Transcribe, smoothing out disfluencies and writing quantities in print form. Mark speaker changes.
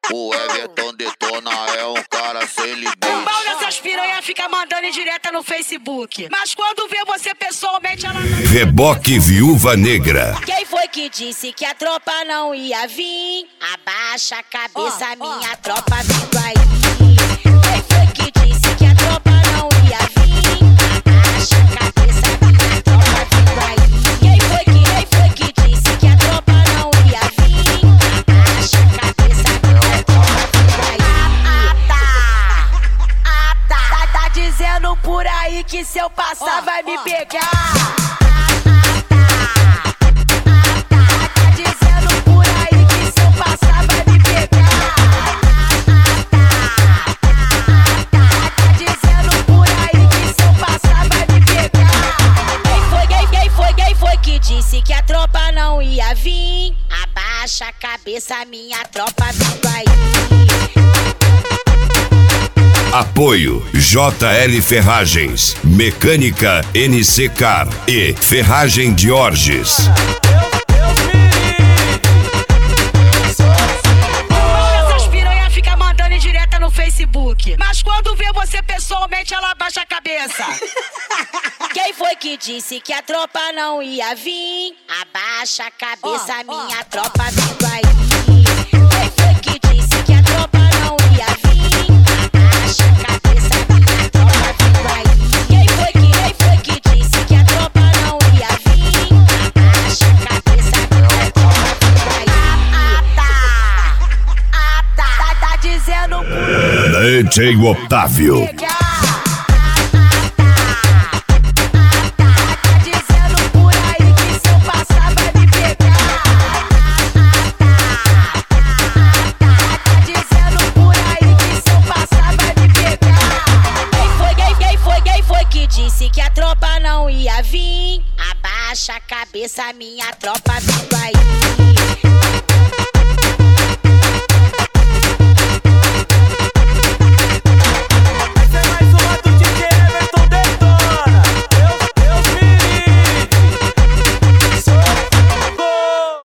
Speaker 1: O Everton detona, é um cara sem limite.
Speaker 2: O pau dessas piranha fica mandando em direta no Facebook. Mas quando vê você pessoalmente, ela não...
Speaker 3: Reboque Viúva Negra.
Speaker 4: Quem foi que disse que a tropa não ia vir? Abaixa a cabeça, minha tropa vindo aí. Quem foi que disse que a tropa não ia vir? Abaixa a cabeça, minha tropa vindo aí. Quem foi que disse que a tropa não ia vir? Abaixa a cabeça, minha tropa vindo aí. Tá dizendo por aí que se eu passar vai me pegar. Disse que a tropa não ia vir. Abaixa a cabeça, minha tropa vindo aí.
Speaker 3: Apoio JL Ferragens, Mecânica NC Car e Ferragem Diorges.
Speaker 2: Essas piranha fica mandando em direta no Facebook. Mas quando vê você pessoalmente, ela abaixa a cabeça.
Speaker 4: Quem foi que disse que a tropa não ia vir? Abaixa a cabeça, minha tropa vindo aí. Quem foi que disse que a tropa não ia vir? Abaixa a cabeça, minha tropa vindo aí. Quem foi que disse que a tropa não ia vir? Abaixa a cabeça, minha tropa vindo aí. Tá dizendo
Speaker 3: DJ Otávio.
Speaker 4: Disse que a tropa não ia vir. Abaixa a cabeça, minha tropa vindo aí.